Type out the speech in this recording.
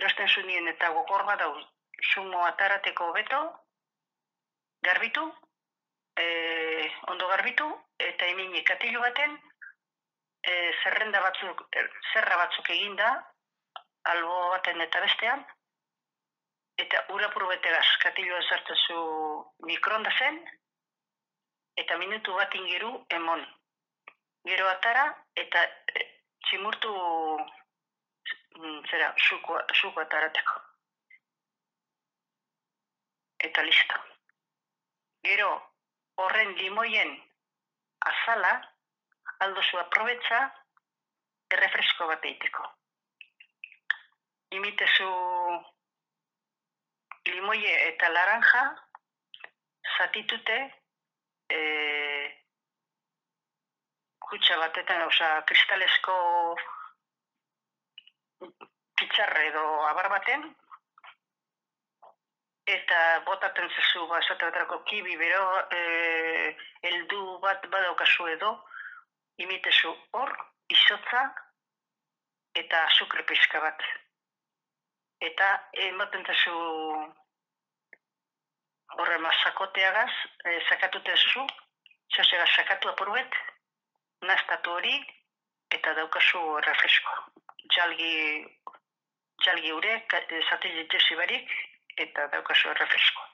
erosten zunien eta gogor badau zumo atarateko beto, garbitu, ondo garbitu, eta hemen katilu baten zerra batzuk eginda, albo baten eta bestean, eta urapur betegaz katilua sartzen zu mikroondasen, eta minutu bat ingeru emon. Gero atara, eta tximurtu suko atarateko. Eta listo. Gero, horren limoien azala, aldozu aprobetza, errefresko bat eiteko. Imitezu limoie eta laranja, zatitute, kutsa batetan, kristalesko pitxarre edo abar baten, eta botaten zezu, esate baterako kibi bero, heldu bat badaukazu edo, imitezu hor, izotza, eta azukre pizka bat. Eta ematen zezu horre masakoteagaz, sakatute zezu, txosegaz sakatu apurbet, naztatu hori, eta daukazu refresko. Jalgi urek, zati jitesi barik, eta daukazu refresko.